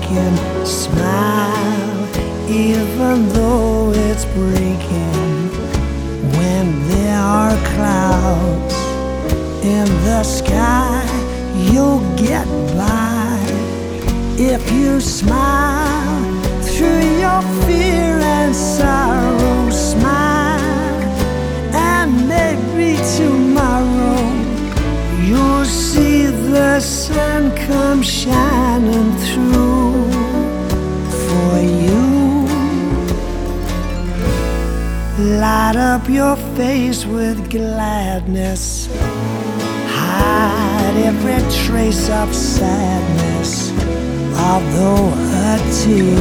can smile even though it's breaking. When there are clouds in the sky, you'll get by if you smile through your fear and sorrow. Smile, and maybe tomorrow you'll see the sun come shining through for you. Light up your face with gladness, hide every trace of sadness, although a tear